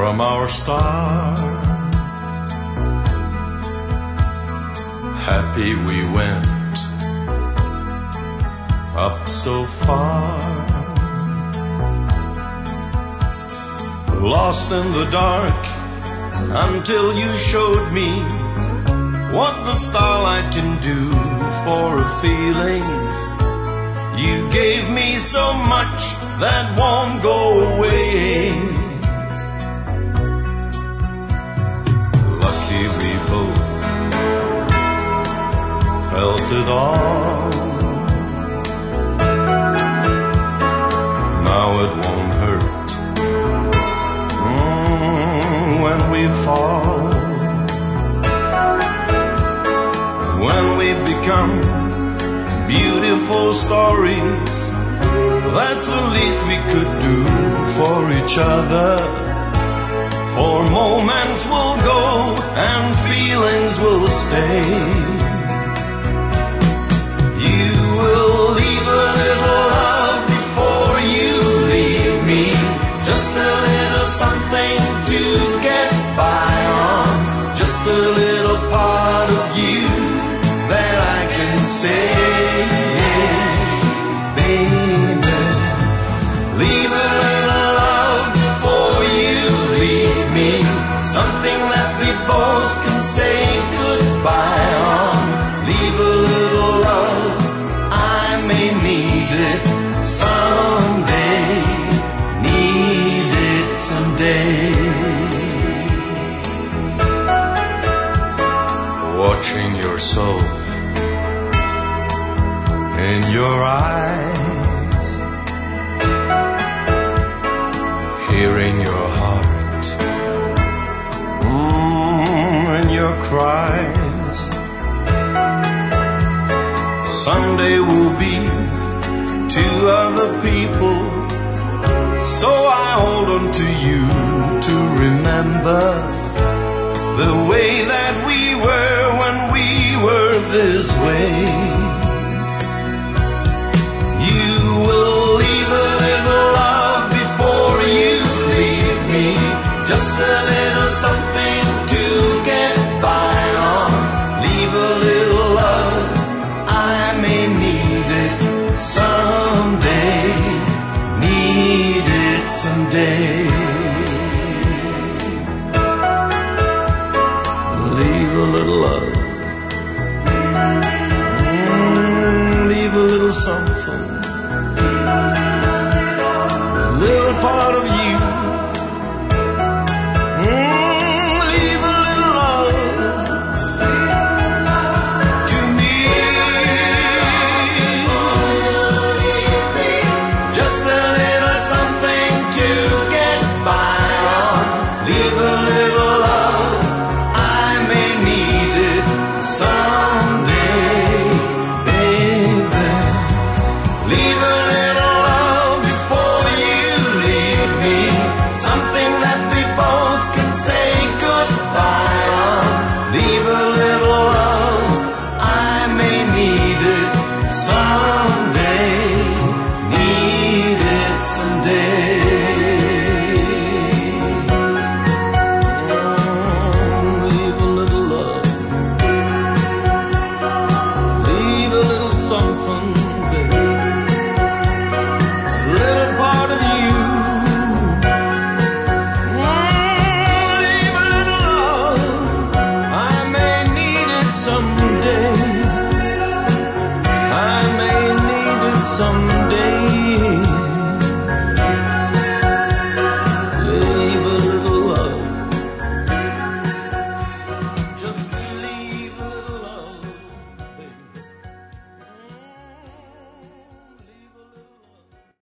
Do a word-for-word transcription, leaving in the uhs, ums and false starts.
from our start. Happy we went up so far. Lost in the dark until you showed me what the starlight can do for a feeling. You gave me so much that won't go away. Lucky we both felt it all. Now it won't hurt mm, when we fall. When we become beautiful stories, that's the least we could do for each other. For moments will go and feelings will stay. You will leave a little love before you leave me, just a little something to get by on, just a little part of you that I can say. Baby, leave a little love before you leave me, something that we both can say goodbye on. Leave a little love, I may need it someday, need it someday. Watching your soul in your eyes, hearing your heart mm, in your cries. Someday we'll be two other people, so I hold on to you to remember the way that we were when we were this way. You will leave a little love before you leave me, just a little something to get by on. Leave a little love, I may need it someday, need it someday. Leave a little love, mm, leave a little something, a little part of you